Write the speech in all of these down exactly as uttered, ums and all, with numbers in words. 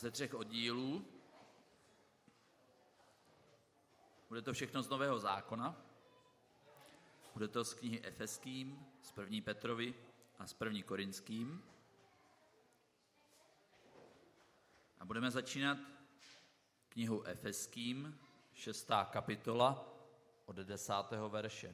ze třech oddílů. Bude to všechno z Nového zákona. Bude to z knihy Efeským, z první Petrovi a z první Korinským. A budeme začínat knihou Efeským, šestá kapitola, od desátého verše.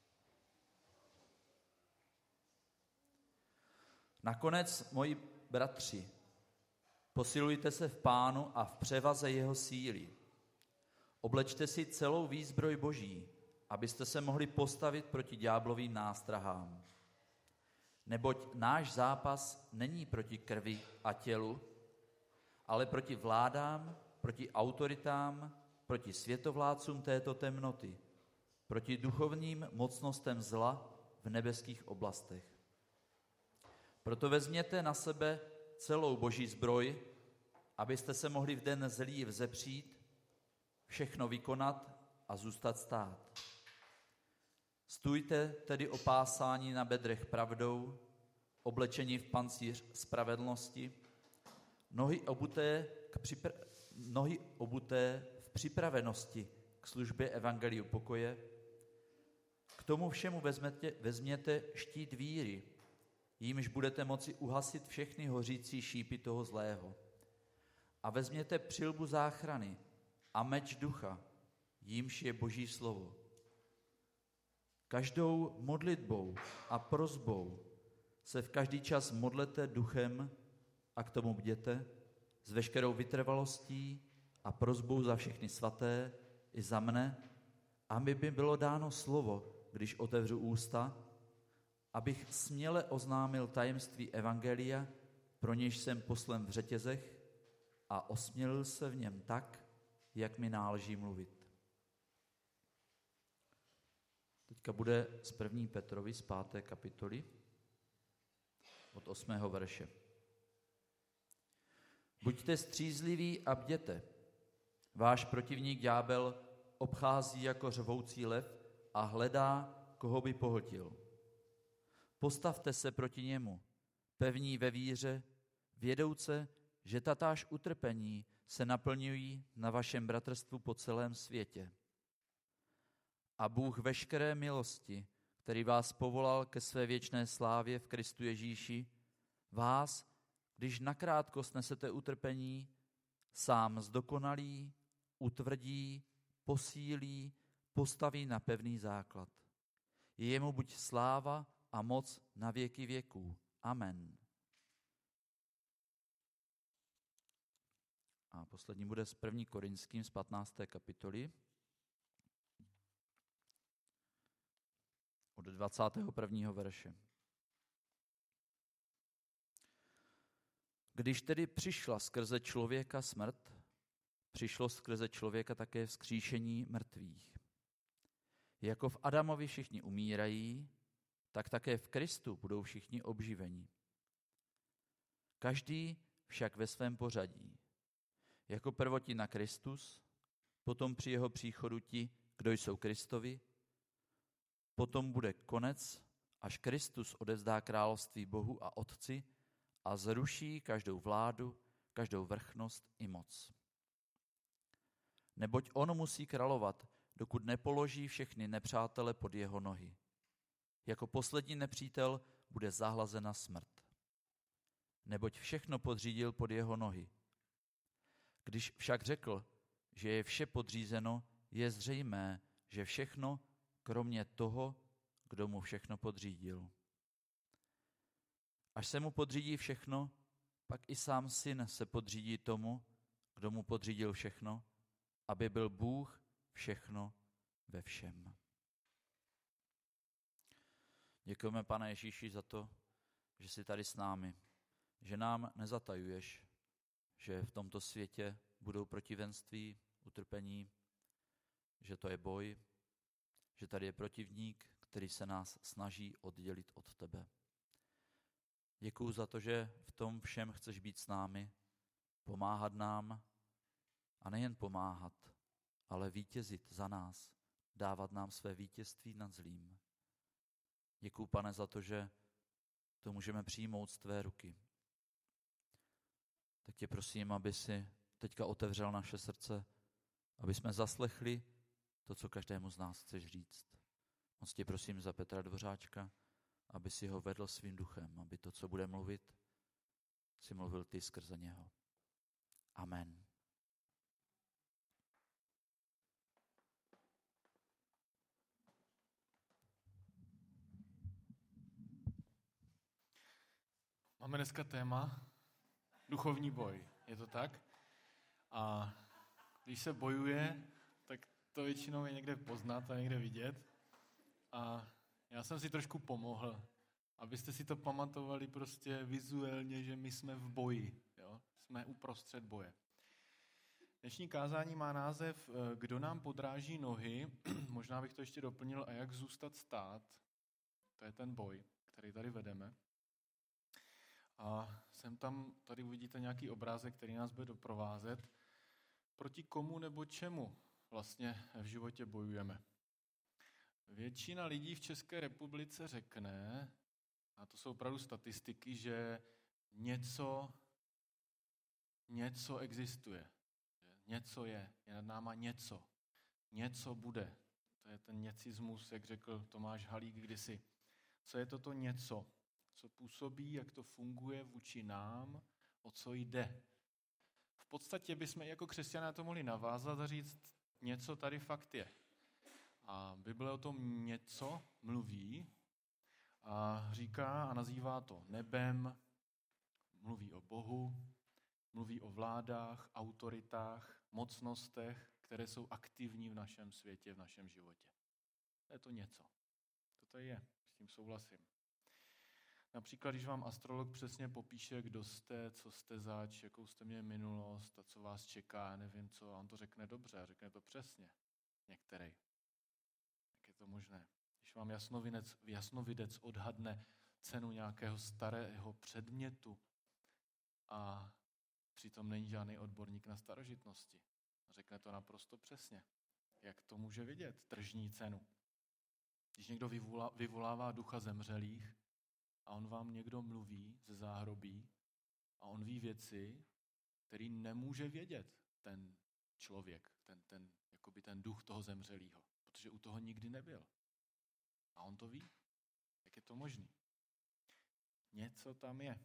Nakonec, moji bratři, posilujte se v Pánu a v převaze jeho síly. Oblečte si celou výzbroj Boží, abyste se mohli postavit proti ďáblovým nástrahám. Neboť náš zápas není proti krvi a tělu, ale proti vládám, proti autoritám, proti světovládcům této temnoty, proti duchovním mocnostem zla v nebeských oblastech. Proto vezměte na sebe celou Boží zbroj, abyste se mohli v den zlý vzepřít, všechno vykonat a zůstat stát. Stůjte tedy opásáni na bedrech pravdou, oblečeni v pancíř spravedlnosti, nohy obuté, k připra- nohy obuté v připravenosti k službě evangeliu pokoje. K tomu všemu vezměte, vezměte štít víry, jímž budete moci uhasit všechny hořící šípy toho zlého. A vezměte přilbu záchrany a meč ducha, jímž je Boží slovo. Každou modlitbou a prosbou se v každý čas modlete duchem a k tomu bděte s veškerou vytrvalostí a prosbou za všechny svaté i za mne, aby mi bylo dáno slovo, když otevřu ústa, abych směle oznámil tajemství evangelia, pro něž jsem poslen v řetězech a osmělil se v něm tak, jak mi náleží mluvit. Teďka bude z první Petrovi z páté kapitoly od osmého verše. Buďte střízliví a bděte. Váš protivník ďábel obchází jako řvoucí lev a hledá, koho by pohltil. Postavte se proti němu, pevní ve víře, vědouce, že tatáž utrpení se naplňují na vašem bratrstvu po celém světě. A Bůh veškeré milosti, který vás povolal ke své věčné slávě v Kristu Ježíši, vás, když nakrátko snesete utrpení, sám zdokonalí, utvrdí, posílí, postaví na pevný základ. Jemu buď sláva a moc na věky věků. Amen. A poslední bude z první Korinským z patnácté kapitoly od dvacátého prvního verše. Když tedy přišla skrze člověka smrt, přišlo skrze člověka také vzkříšení mrtvých. Jako v Adamovi všichni umírají, tak také v Kristu budou všichni obživeni. Každý však ve svém pořadí. Jako prvotina Kristus, potom při jeho příchodu ti, kdo jsou Kristovi, potom bude konec, až Kristus odevzdá království Bohu a Otci a zruší každou vládu, každou vrchnost i moc. Neboť on musí královat, dokud nepoloží všechny nepřátele pod jeho nohy. Jako poslední nepřítel bude zahlazena smrt. Neboť všechno podřídil pod jeho nohy. Když však řekl, že je vše podřízeno, je zřejmé, že všechno, kromě toho, kdo mu všechno podřídil. Až se mu podřídí všechno, pak i sám syn se podřídí tomu, kdo mu podřídil všechno, aby byl Bůh všechno ve všem. Děkujeme, Pane Ježíši, za to, že jsi tady s námi, že nám nezatajuješ, že v tomto světě budou protivenství, utrpení, že to je boj, že tady je protivník, který se nás snaží oddělit od tebe. Děkuju za to, že v tom všem chceš být s námi, pomáhat nám a nejen pomáhat, ale vítězit za nás, dávat nám své vítězství nad zlým. Děkuju, Pane, za to, že to můžeme přijmout z tvé ruky. Tak tě prosím, aby si teďka otevřel naše srdce, aby jsme zaslechli to, co každému z nás chceš říct. Moc tě prosím za Petra Dvořáčka, aby si ho vedl svým duchem, aby to, co bude mluvit, si mluvil ty skrze něho. Amen. Máme dneska téma duchovní boj, je to tak? A když se bojuje, tak to většinou je někde poznat a někde vidět. A já jsem si trošku pomohl, abyste si to pamatovali prostě vizuálně, že my jsme v boji, jo? Jsme uprostřed boje. Dnešní kázání má název Kdo nám podráží nohy, možná bych to ještě doplnil, a jak zůstat stát. To je ten boj, který tady vedeme. A sem tam, tady uvidíte nějaký obrázek, který nás bude doprovázet. Proti komu nebo čemu vlastně v životě bojujeme? Většina lidí v České republice řekne, a to jsou opravdu statistiky, že něco, něco existuje. Něco je, je nad náma něco. Něco bude. To je ten něcismus, jak řekl Tomáš Halík kdysi. Co je toto něco? Co působí, jak to funguje vůči nám, o co jde. V podstatě bychom jako křesťané to mohli navázat a říct, něco tady fakt je. A Bible o tom něco mluví a říká a nazývá to nebem, mluví o Bohu, mluví o vládách, autoritách, mocnostech, které jsou aktivní v našem světě, v našem životě. To je to něco. To tady je, s tím souhlasím. Například, když vám astrolog přesně popíše, kdo jste, co jste zač, jakou jste měli minulost a co vás čeká, nevím co, a on to řekne dobře, řekne to přesně. Některý. Jak je to možné? Když vám jasnovidec, jasnovidec odhadne cenu nějakého starého předmětu a přitom není žádný odborník na starožitnosti. Řekne to naprosto přesně. Jak to může vidět? Tržní cenu. Když někdo vyvolá, vyvolává ducha zemřelých, a on vám někdo mluví ze záhrobí a on ví věci, které nemůže vědět ten člověk, ten, ten, jakoby ten duch toho zemřelého, protože u toho nikdy nebyl. A on to ví. Jak je to možné? Něco tam je.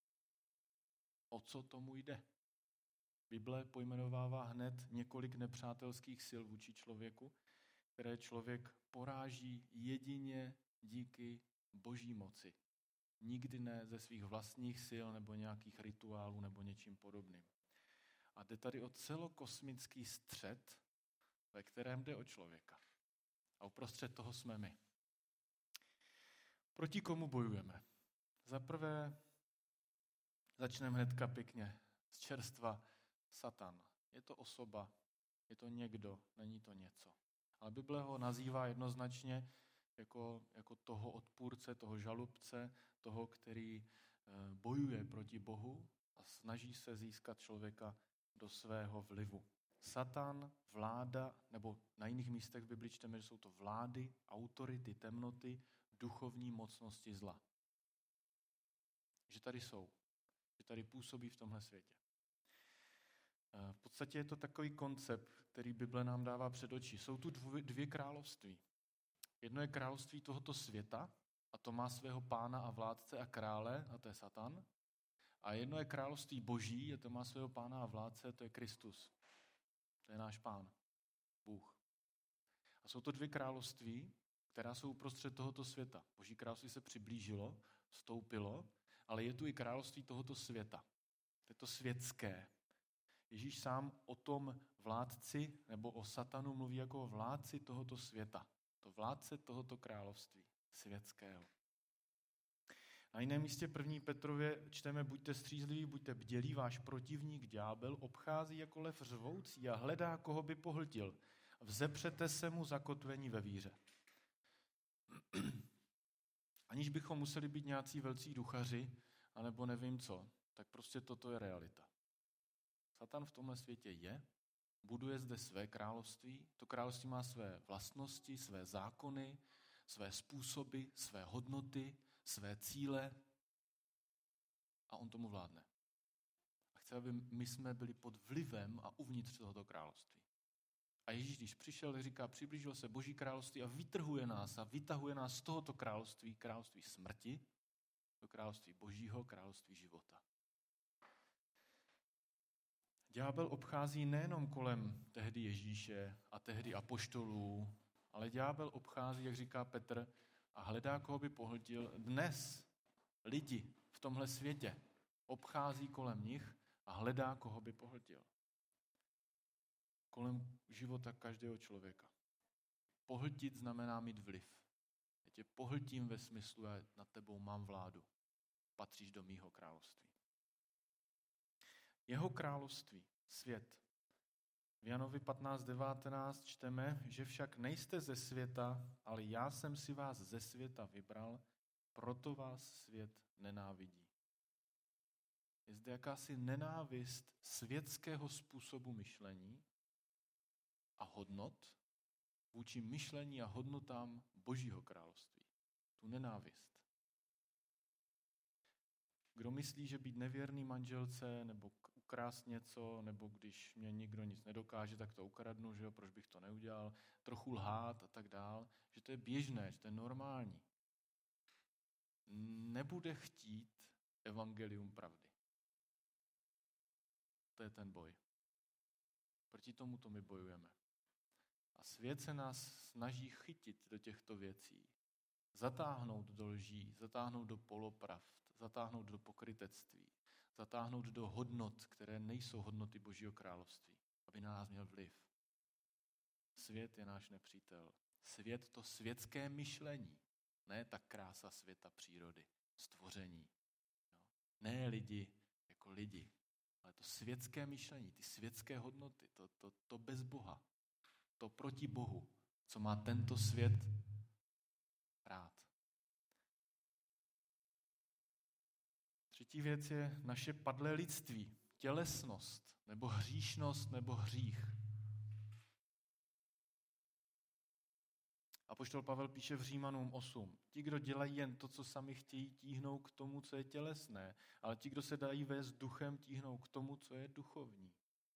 O co tomu jde? Bible pojmenovává hned několik nepřátelských sil vůči člověku, které člověk poráží jedině díky boží moci. Nikdy ne ze svých vlastních sil nebo nějakých rituálů nebo něčím podobným. A jde tady o celokosmický střet, ve kterém jde o člověka. A uprostřed toho jsme my. Proti komu bojujeme? Za prvé začneme hnedka pěkně z čerstva Satan. Je to osoba, je to někdo, není to něco. Ale Bible ho nazývá jednoznačně jako, jako toho odpůrce, toho žalubce, toho, který bojuje proti Bohu a snaží se získat člověka do svého vlivu. Satan, vláda, nebo na jiných místech v Bibli čteme, že jsou to vlády, autority, temnoty, duchovní mocnosti zla. Že tady jsou, že tady působí v tomhle světě. V podstatě je to takový koncept, který Bible nám dává před oči. Jsou tu dvě království. Jedno je království tohoto světa, a to má svého pána a vládce a krále, a to je Satan. A jedno je království boží, a to má svého pána a vládce, to je Kristus. To je náš pán, Bůh. A jsou to dvě království, která jsou uprostřed tohoto světa. Boží království se přiblížilo, vstoupilo, ale je tu i království tohoto světa. To je to světské. Ježíš sám o tom vládci nebo o Satanu mluví jako o vládci tohoto světa. To vládce tohoto království světského. Na jiném místě první Petrově čteme: buďte střízliví, buďte bdělí, váš protivník ďábel obchází jako lev řvoucí a hledá, koho by pohltil. Vzepřete se mu zakotvení ve víře. Aniž bychom museli být nějací velcí duchaři, anebo nevím co, tak prostě toto je realita. Satan v tomhle světě je, buduje zde své království, to království má své vlastnosti, své zákony, své způsoby, své hodnoty, své cíle a on tomu vládne. A chce, aby my jsme byli pod vlivem a uvnitř tohoto království. A Ježíš, když přišel, říká, přiblížilo se Boží království a vytrhuje nás a vytahuje nás z tohoto království, království smrti, do království Božího, království života. Ďábel obchází nejenom kolem tehdy Ježíše a tehdy apoštolů, ale ďábel obchází, jak říká Petr, a hledá, koho by pohltil dnes lidi v tomhle světě. Obchází kolem nich a hledá, koho by pohltil. Kolem života každého člověka. Pohltit znamená mít vliv. Já tě pohltím ve smyslu, já nad tebou mám vládu. Patříš do mýho království. Jeho království, svět. V Janovi patnáct devatenáct čteme, že však nejste ze světa, ale já jsem si vás ze světa vybral, proto vás svět nenávidí. Je zde jakási nenávist světského způsobu myšlení a hodnot vůči myšlení a hodnotám Božího království. Tu nenávist. Kdo myslí, že být nevěrný manželce, nebo ukrást něco, nebo když mě nikdo nic nedokáže, tak to ukradnu, že jo, proč bych to neudělal, trochu lhát a tak dál, že to je běžné, že to je normální. Nebude chtít evangelium pravdy. To je ten boj. Proti tomuto my bojujeme. A svět se nás snaží chytit do těchto věcí. Zatáhnout do lží, zatáhnout do polopravd, zatáhnout do pokrytectví, zatáhnout do hodnot, které nejsou hodnoty Božího království, aby na nás měl vliv. Svět je náš nepřítel. Svět to světské myšlení, ne ta krása světa, přírody, stvoření. Ne lidi jako lidi, ale to světské myšlení, ty světské hodnoty, to, to, to bez Boha, to proti Bohu, co má tento svět rád. Třetí věc je naše padlé lidství, tělesnost, nebo hříšnost, nebo hřích. Apoštol Pavel píše v Římanům osm. Ti, kdo dělají jen to, co sami chtějí, tíhnou k tomu, co je tělesné, ale ti, kdo se dají vést duchem, tíhnou k tomu, co je duchovní.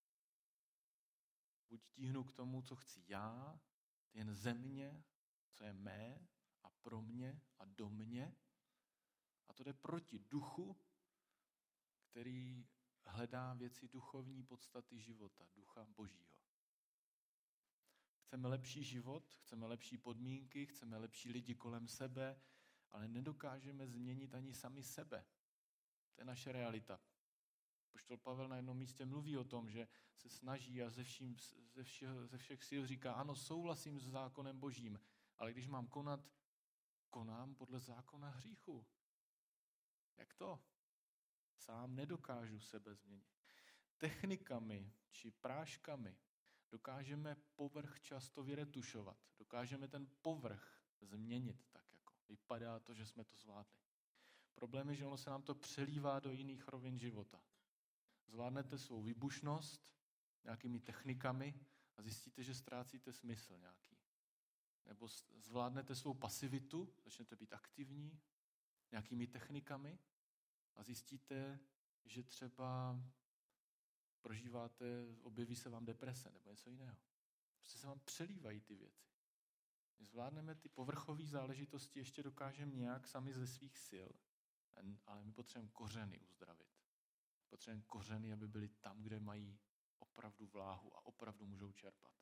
Buď tíhnu k tomu, co chci já, jen ze mě, co je mé a pro mě a do mě. A to jde proti duchu, který hledá věci duchovní podstaty života, ducha Božího. Chceme lepší život, chceme lepší podmínky, chceme lepší lidi kolem sebe, ale nedokážeme změnit ani sami sebe. To je naše realita. Apoštol Pavel na jednom místě mluví o tom, že se snaží a ze, vším, ze, všeho, ze všech sil říká, ano, souhlasím s zákonem Božím, ale když mám konat, konám podle zákona hříchu. Jak to? Sám nedokážu sebe změnit. Technikami či práškami dokážeme povrch často vyretušovat. Dokážeme ten povrch změnit tak, jako vypadá to, že jsme to zvládli. Problém je, že ono se nám to přelívá do jiných rovin života. Zvládnete svou výbušnost nějakými technikami a zjistíte, že ztrácíte smysl nějaký. Nebo zvládnete svou pasivitu, začnete být aktivní nějakými technikami a zjistíte, že třeba prožíváte, objeví se vám deprese nebo něco jiného. Prostě se vám přelívají ty věci. My zvládneme ty povrchové záležitosti, ještě dokážeme nějak sami ze svých sil, ale my potřebujeme kořeny uzdravit. Potřebujeme kořeny, aby byly tam, kde mají opravdu vláhu a opravdu můžou čerpat.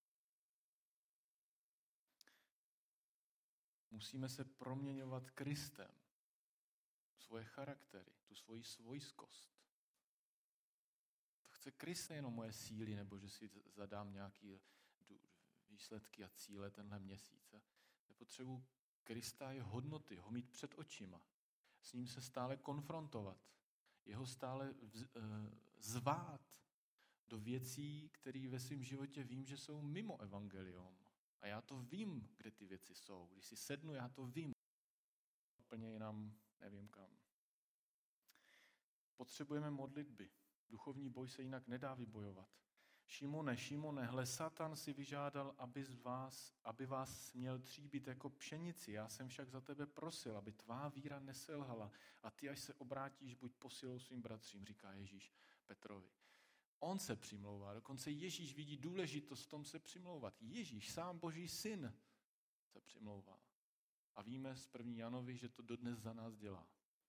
Musíme se proměňovat Kristem. Svoje charaktery, tu svoji svojskost. To chce Krist, nejenom moje síly, nebo že si zadám nějaké výsledky a cíle tenhle měsíc. Já potřebuji Krista a jeho hodnoty, ho mít před očima. S ním se stále konfrontovat. Jeho stále zvát do věcí, které ve svém životě vím, že jsou mimo evangelium. A já to vím, kde ty věci jsou. Když si sednu, já to vím. Úplně jinam, nevím kam. Potřebujeme modlitby. Duchovní boj se jinak nedá vybojovat. Šimone, Šimone, hle, Satan si vyžádal, aby, z vás, aby vás směl tříbit jako pšenici. Já jsem však za tebe prosil, aby tvá víra neselhala. A ty, až se obrátíš, buď posilou svým bratřím, říká Ježíš. Petrovi. On se přimlouvá, dokonce Ježíš vidí důležitost v tom se přimlouvat. Ježíš, sám Boží syn, se přimlouvá. A víme z první Janovi, že to dodnes za nás dělá.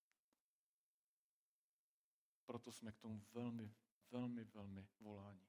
Proto jsme k tomu velmi, velmi, velmi voláni.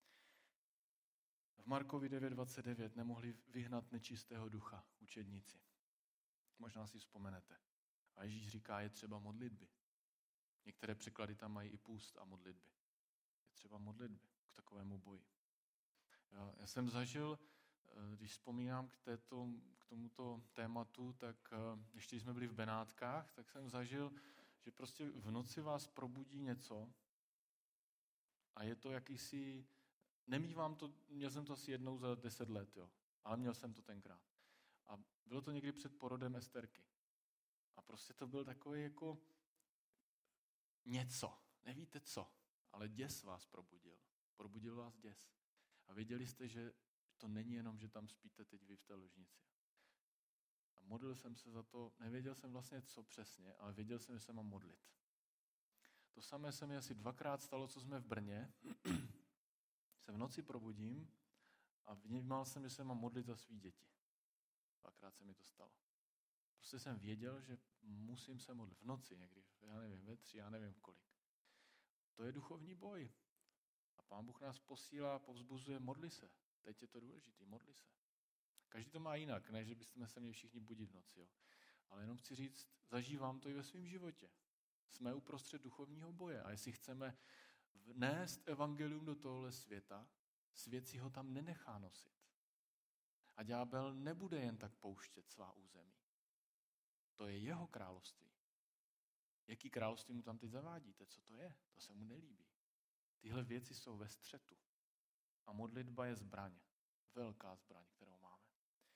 V Markovi devět dvacet devět nemohli vyhnat nečistého ducha učedníci. Možná si vzpomenete. A Ježíš říká, je třeba modlitby. Některé překlady tam mají i půst a modlitby. Je třeba modlitby k takovému boji. Já, já jsem zažil, když vzpomínám k, této, k tomuto tématu, tak ještě když jsme byli v Benátkách, tak jsem zažil, že prostě v noci vás probudí něco a je to jakýsi, nemývám to, měl jsem to asi jednou za deset let, jo, ale měl jsem to tenkrát. A bylo to někdy před porodem Esterky. A prostě to byl takový jako něco, nevíte co, ale děs vás probudil. Probudil vás děs. A věděli jste, že to není jenom, že tam spíte teď vy v té ložnici. A modlil jsem se za to, nevěděl jsem vlastně co přesně, ale věděl jsem, že se mám modlit. To samé se mi asi dvakrát stalo, co jsme v Brně. Se v noci probudím a vnímal jsem, že se mám modlit za svý děti. Dvakrát se mi to stalo. Prostě jsem věděl, že musím se modlit v noci někdy, já nevím, ve tři, já nevím kolik. To je duchovní boj. A Pán Bůh nás posílá, povzbuzuje, modli se. Teď je to důležitý, modli se. Každý to má jinak, ne, že byste se měli všichni budit v noci. Jo. Ale jenom chci říct, zažívám to i ve svém životě. Jsme uprostřed duchovního boje a jestli chceme vnést evangelium do tohle světa, svět si ho tam nenechá nosit. A ďábel nebude jen tak pouštět svá území. To je jeho království. Jaký království mu tam teď zavádíte? Co to je? To se mu nelíbí. Tyhle věci jsou ve střetu. A modlitba je zbraň. Velká zbraň, kterou máme.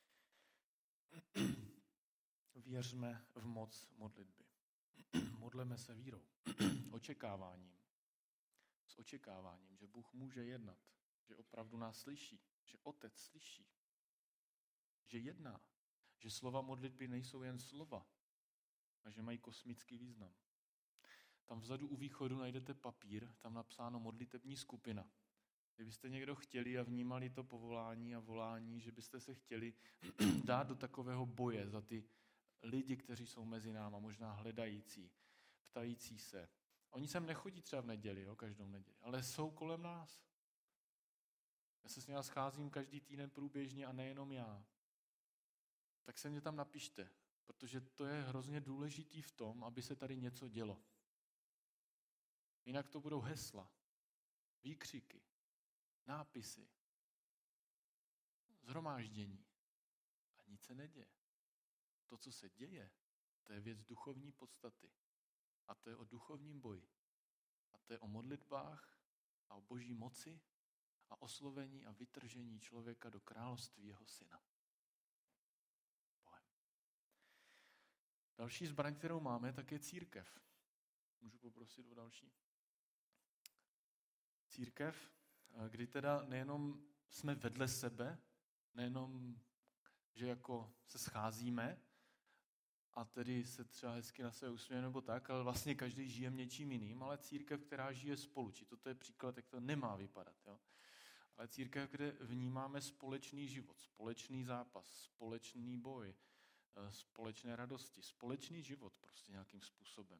Věřme v moc modlitby. Modleme se vírou. Očekáváním. S očekáváním, že Bůh může jednat. Že opravdu nás slyší. Že Otec slyší. Že jedná. Že slova modlitby nejsou jen slova. A že mají kosmický význam. Tam vzadu u východu najdete papír, tam napsáno modlitební skupina. Kdybyste někdo chtěli a vnímali to povolání a volání, že byste se chtěli dát do takového boje za ty lidi, kteří jsou mezi náma, možná hledající, ptající se. Oni sem nechodí třeba v neděli, jo, každou neděli, ale jsou kolem nás. Já se s nimi scházím každý týden průběžně a nejenom já. Tak se mě tam napište, protože to je hrozně důležitý v tom, aby se tady něco dělo. Jinak to budou hesla, výkřiky, nápisy, shromáždění a nic se neděje. To, co se děje, to je věc duchovní podstaty. A to je o duchovním boji. A to je o modlitbách a o boží moci a oslovení a vytržení člověka do království jeho syna. Bohem. Další zbraň, kterou máme, tak je církev. Můžu poprosit o další? Církev, kdy teda nejenom jsme vedle sebe, nejenom, že jako se scházíme a tedy se třeba hezky na sebe usmějeme nebo tak, ale vlastně každý žije něčím jiným, ale církev, která žije spolu. Či toto je příklad, jak to nemá vypadat. Jo? Ale církev, kde vnímáme společný život, společný zápas, společný boj, společné radosti, společný život prostě nějakým způsobem.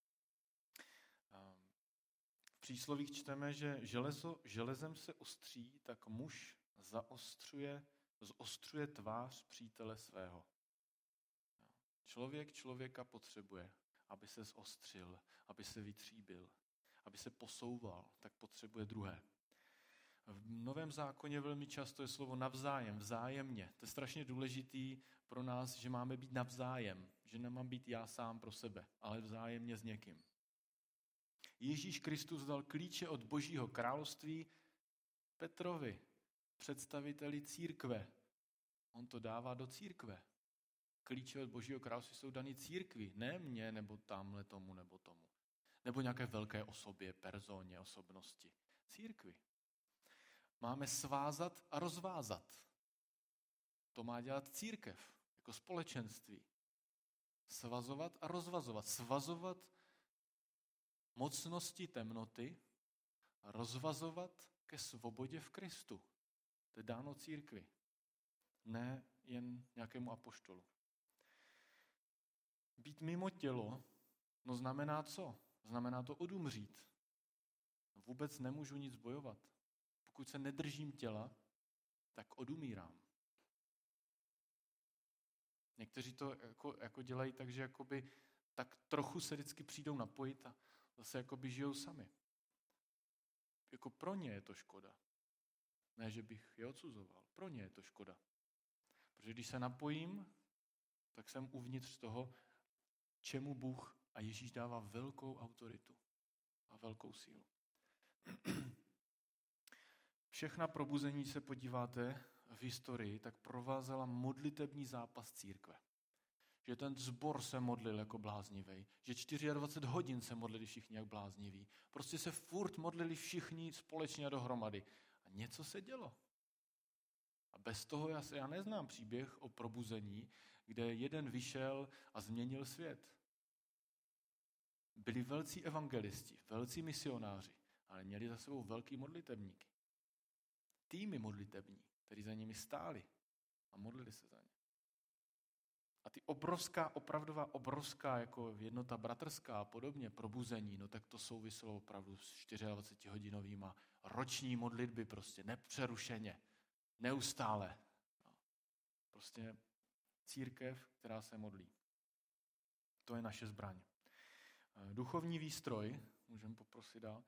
V příslovích čteme, že železo, železem se ostří, tak muž zaostřuje, zostřuje tvář přítele svého. Člověk člověka potřebuje, aby se zostřil, aby se vytříbil, aby se posouval, tak potřebuje druhé. V Novém zákoně velmi často je slovo navzájem, vzájemně. To je strašně důležitý pro nás, že máme být navzájem, že nemám být já sám pro sebe, ale vzájemně s někým. Ježíš Kristus dal klíče od Božího království Petrovi, představiteli církve. On to dává do církve. Klíče od Božího království jsou daný církvi, ne mně, nebo tamhle tomu, nebo tomu. Nebo nějaké velké osobě, personě, osobnosti. Církvi. Máme svázat a rozvázat. To má dělat církev, jako společenství. Svazovat a rozvazovat. Svazovat mocnosti temnoty rozvazovat ke svobodě v Kristu. To je dáno církvi, ne jen nějakému apoštolu. Být mimo tělo, no znamená co? Znamená to odumřít. Vůbec nemůžu nic bojovat. Pokud se nedržím těla, tak odumírám. Někteří to jako, jako dělají tak, že jakoby, tak trochu se vždycky přijdou napojit a zase jakoby žijou sami. Jako pro ně je to škoda. Ne, že bych je odsuzoval. Pro ně je to škoda. Protože když se napojím, tak jsem uvnitř toho, čemu Bůh a Ježíš dává velkou autoritu a velkou sílu. Všechna probuzení, se podíváte v historii, tak provázela modlitební zápas církve. Že ten sbor se modlil jako bláznivý, že dvacet čtyři hodin se modlili všichni jak blázniví. Prostě se furt modlili všichni společně dohromady. A něco se dělo. A bez toho já, se, já neznám příběh o probuzení, kde jeden vyšel a změnil svět. Byli velcí evangelisti, velcí misionáři, ale měli za sebou velký modlitebníky. Týmy modlitební, kteří za nimi stáli a modlili se za ně. A ty obrovská, opravdová obrovská jako jednota bratrská a podobně probuzení, no tak to souviselo opravdu s dvacetčtyřhodinovýma roční modlitby prostě nepřerušeně, neustále. No. Prostě církev, která se modlí. To je naše zbraň. Duchovní výstroj, můžeme poprosit dál.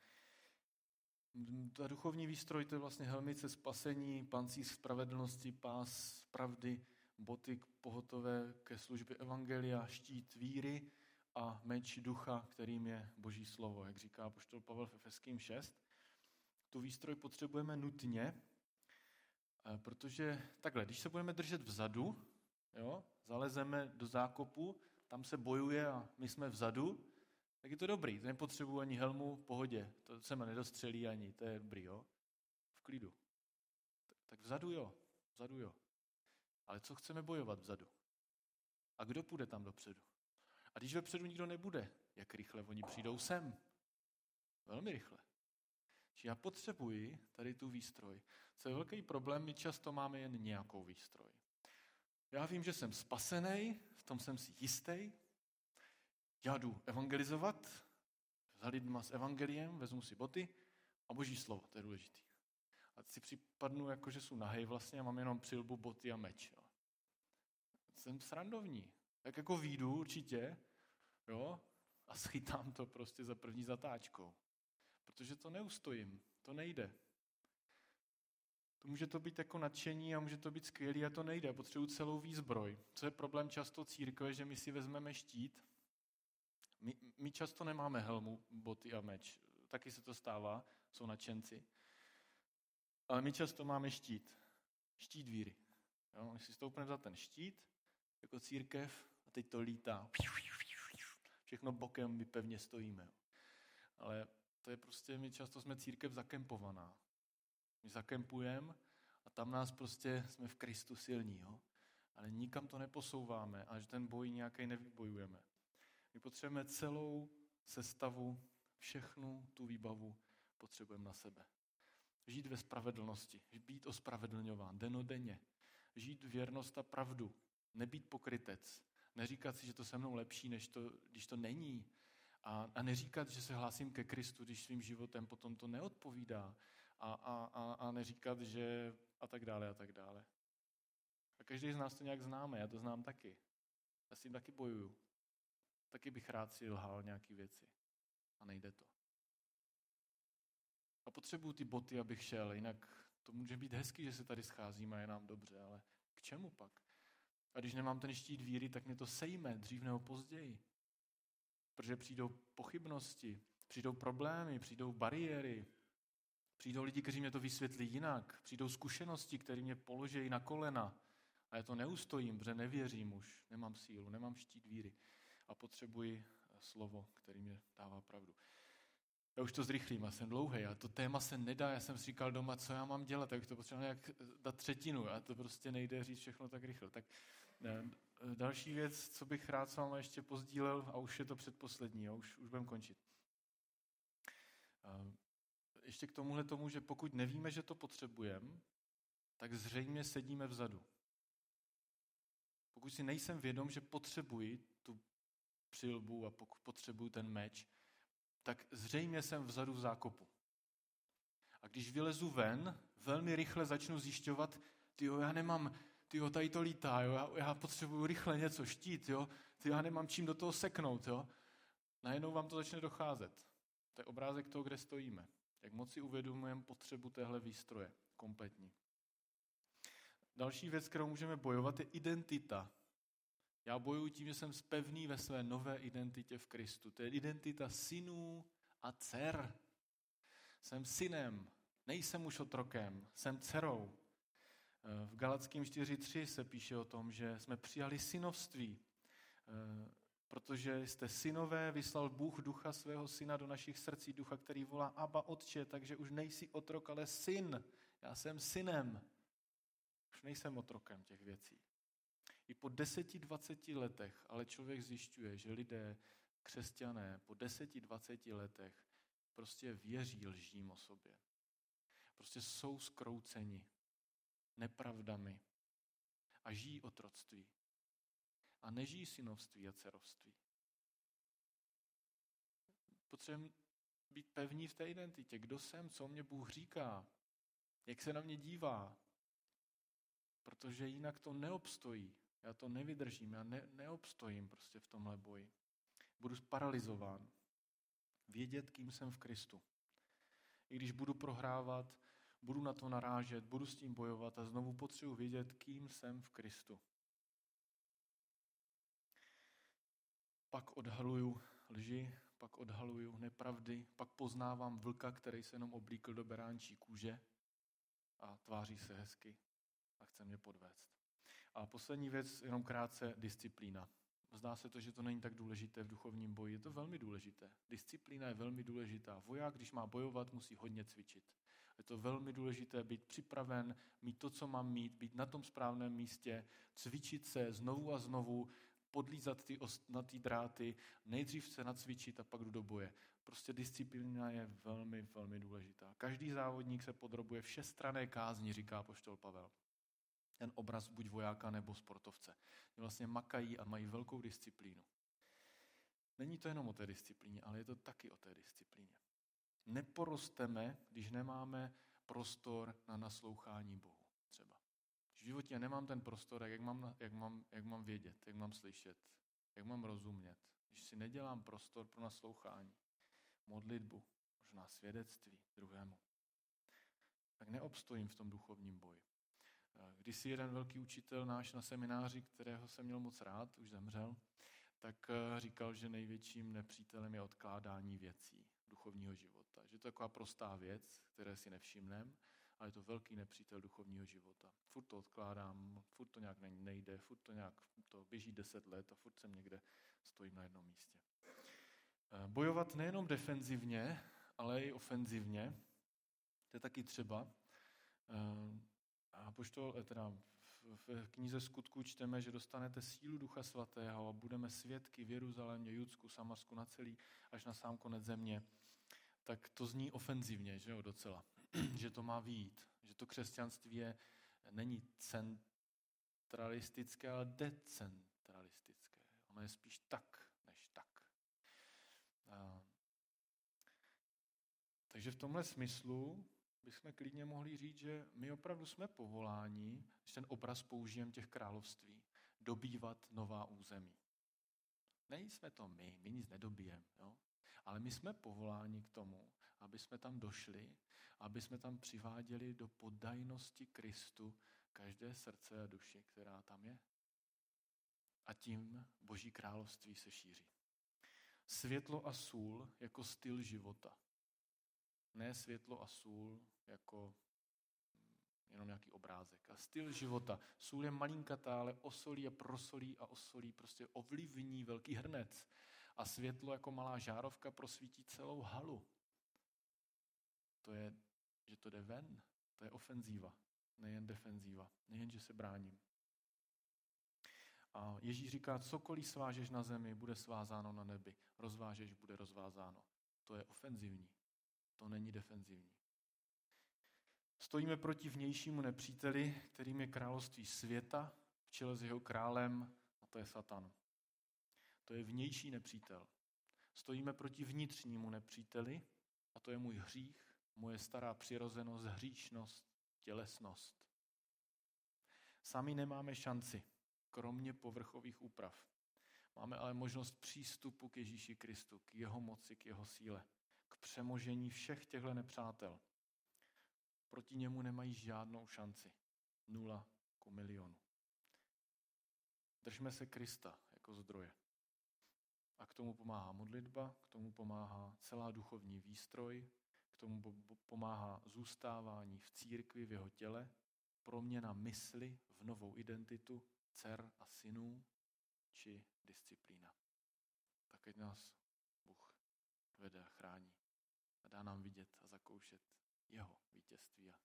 Ta duchovní výstroj, to je vlastně helmice spasení, pancíř spravedlnosti, pás pravdy, boty pohotové ke službě evangelia, štít víry a meč ducha, kterým je Boží slovo, jak říká apoštol Pavel v Efeským šest. Tu výstroj potřebujeme nutně, protože takhle, když se budeme držet vzadu, jo, zalezeme do zákopu, tam se bojuje a my jsme vzadu, tak je to dobrý, to nepotřebuji ani helmu, v pohodě, to se mě nedostřelí ani, to je dobrý, jo, v klidu. Tak vzadu jo, vzadu jo. Ale co chceme bojovat vzadu? A kdo půjde tam dopředu? A když vepředu nikdo nebude, jak rychle oni přijdou sem? Velmi rychle. Čiže já potřebuji tady tu výstroj. Co je velký problém, my často máme jen nějakou výstroj. Já vím, že jsem spasený, v tom jsem si jistý. Já jdu evangelizovat, za lidma s evangeliem, vezmu si boty a Boží slovo, to je důležitý. A si připadnu, jako že jsou nahej vlastně a mám jenom přilbu, boty a meč. Jo. Jsem srandovní. Tak jako výjdu určitě, jo, a schytám to prostě za první zatáčkou. Protože to neustojím, to nejde. To může to být jako nadšení a může to být skvělý a to nejde. Já potřebuji celou výzbroj. Co je problém často církve, že my si vezmeme štít. My, my často nemáme helmu, boty a meč. Taky se to stává, jsou nadšenci. Ale my často máme štít. Štít víry. Jo? My si stoupneme za ten štít, jako církev, a teď to lítá. Všechno bokem, my pevně stojíme. Ale to je prostě, my často jsme církev zakempovaná. My zakempujeme a tam nás prostě jsme v Kristu silní. Jo? Ale nikam to neposouváme a že ten boj nějaký nevybojujeme. My potřebujeme celou sestavu, všechnu tu výbavu potřebujeme na sebe. Žít ve spravedlnosti, být ospravedlňován denodenně, žít věrnost a pravdu, nebýt pokrytec, neříkat si, že to se mnou lepší, než to, když to není, a, a neříkat, že se hlásím ke Kristu, když svým životem potom to neodpovídá, a, a, a, a neříkat, že a tak dále a tak dále. A každý z nás to nějak známe, já to znám taky. Já s tím taky bojuju. Taky bych rád si lhal nějaký věci. A nejde to. A potřebuju ty boty, abych šel, jinak to může být hezký, že se tady scházíme a je nám dobře, ale k čemu pak? A když nemám ten štít víry, tak mě to sejme dřív nebo později. Protože přijdou pochybnosti, přijdou problémy, přijdou bariéry, přijdou lidi, kteří mě to vysvětlí jinak, přijdou zkušenosti, které mě položí na kolena a já to neustojím, protože nevěřím už, nemám sílu, nemám štít víry a potřebuji slovo, který mě dává pravdu. Já už to zrychlím, já jsem dlouhý a to téma se nedá, já jsem si říkal doma, co já mám dělat, tak to potřebuji nějak dát třetinu a to prostě nejde říct všechno tak rychle. Tak další věc, co bych rád s váma ještě pozdílel, a už je to předposlední, a už, už budeme končit. ještě k tomuhle tomu, že pokud nevíme, že to potřebujeme, tak zřejmě sedíme vzadu. Pokud si nejsem vědom, že potřebuji tu přilbu a pokud potřebuji ten meč, tak zřejmě jsem vzadu v zákopu. A když vylezu ven, velmi rychle začnu zjišťovat, tyjo, já nemám, tyjo, tady to lítá, jo, já, já potřebuji rychle něco, štít, jo, tyjo, já nemám čím do toho seknout, jo. Najednou vám to začne docházet. To je obrázek toho, kde stojíme. Jak moc si uvědomujeme potřebu téhle výstroje kompletní. Další věc, kterou můžeme bojovat, je identita. Já bojuji tím, že jsem pevný ve své nové identitě v Kristu. To je identita synů a dcer. Jsem synem, nejsem už otrokem, jsem dcerou. V Galackým čtyři tři se píše o tom, že jsme přijali synovství. Protože jste synové, vyslal Bůh ducha svého syna do našich srdcí, ducha, který volá Abba, Otče, takže už nejsi otrok, ale syn. Já jsem synem. Už nejsem otrokem těch věcí. I po deseti, dvaceti letech, ale člověk zjišťuje, že lidé, křesťané, po deseti, dvaceti letech prostě věří lžím o sobě. Prostě jsou zkrouceni nepravdami a žijí otroctví. A nežijí synovství a dcerovství. Potřebujeme být pevní v té identitě. Kdo jsem, co mě Bůh říká, jak se na mě dívá. Protože jinak to neobstojí. Já to nevydržím, já ne, neobstojím prostě v tomhle boji. Budu paralyzován. Vědět, kým jsem v Kristu. I když budu prohrávat, budu na to narážet, budu s tím bojovat a znovu potřebuji vědět, kým jsem v Kristu. Pak odhaluju lži, pak odhaluju nepravdy, pak poznávám vlka, který se jenom oblíkl do beránčí kůže a tváří se hezky a chce mě podvést. A poslední věc, jenom krátce, disciplína. Zdá se to, že to není tak důležité v duchovním boji. Je to velmi důležité. Disciplína je velmi důležitá. Voják, když má bojovat, musí hodně cvičit. Je to velmi důležité být připraven, mít to, co mám mít, být na tom správném místě, cvičit se znovu a znovu, podlízat ty ostnatý dráty, nejdřív se nacvičit a pak jdu do boje. Prostě disciplína je velmi, velmi důležitá. Každý závodník se podrobuje všestranné kázni, říká apoštol Pavel. Ten obraz buď vojáka nebo sportovce. Vlastně makají a mají velkou disciplínu. Není to jenom o té disciplíně, ale je to taky o té disciplíně. Neporosteme, když nemáme prostor na naslouchání Bohu třeba. V životě nemám ten prostor, jak mám, jak, mám, jak mám vědět, jak mám slyšet, jak mám rozumět. Když si nedělám prostor pro naslouchání, modlitbu, možná svědectví druhému, tak neobstojím v tom duchovním boji. Když si jeden velký učitel náš na semináři, kterého jsem měl moc rád, už zemřel, tak říkal, že největším nepřítelem je odkládání věcí duchovního života. Že to je taková prostá věc, které si nevšimneme, ale je to velký nepřítel duchovního života. Furt to odkládám, furt to nějak nejde, furt to nějak to běží deset let a furt jsem někde stojím na jednom místě. Bojovat nejenom defenzivně, ale i ofenzivně, to je taky třeba. A poštol, teda v knize Skutků čteme, že dostanete sílu Ducha Svatého a budeme svědky v Jeruzalémě, Judsku, Samarsku, na celý, až na sám konec země. Tak to zní ofenzivně, že jo, docela. Že to má vyjít, že to křesťanství je, není centralistické, ale decentralistické. Ono je spíš tak, než tak. A, takže v tomhle smyslu bychom klidně mohli říct, že my opravdu jsme povoláni, když ten obraz použijeme těch království, dobývat nová území. Nejsme to my, my nic nedobijeme, jo? Ale my jsme povoláni k tomu, aby jsme tam došli, aby jsme tam přiváděli do poddajnosti Kristu každé srdce a duši, která tam je. A tím Boží království se šíří. Světlo a sůl jako styl života. Ne světlo a sůl jako jenom nějaký obrázek. A styl života. Sůl je malinkatá, ale osolí a prosolí a osolí, prostě ovlivní velký hrnec. A světlo jako malá žárovka prosvítí celou halu. To je, že to jde ven. To je ofenzíva, nejen defenzíva. Nejen, že se bráním. A Ježíš říká, cokoliv svážeš na zemi, bude svázáno na nebi. Rozvážeš, bude rozvázáno. To je ofenzivní. To není defenzivní. Stojíme proti vnějšímu nepříteli, kterým je království světa, v čele s jeho králem, a to je Satan. To je vnější nepřítel. Stojíme proti vnitřnímu nepříteli, a to je můj hřích, moje stará přirozenost, hříšnost, tělesnost. Sami nemáme šanci, kromě povrchových úprav. Máme ale možnost přístupu k Ježíši Kristu, k jeho moci, k jeho síle, k přemožení všech těchto nepřátel. Proti němu nemají žádnou šanci. Nula ku milionu. Držme se Krista jako zdroje. A k tomu pomáhá modlitba, k tomu pomáhá celá duchovní výstroj, k tomu pomáhá zůstávání v církvi, v jeho těle, proměna mysli v novou identitu dcer a synů, či disciplína. Tak ať nás Bůh vede a chrání a dá nám vidět a zakoušet jeho vítězství a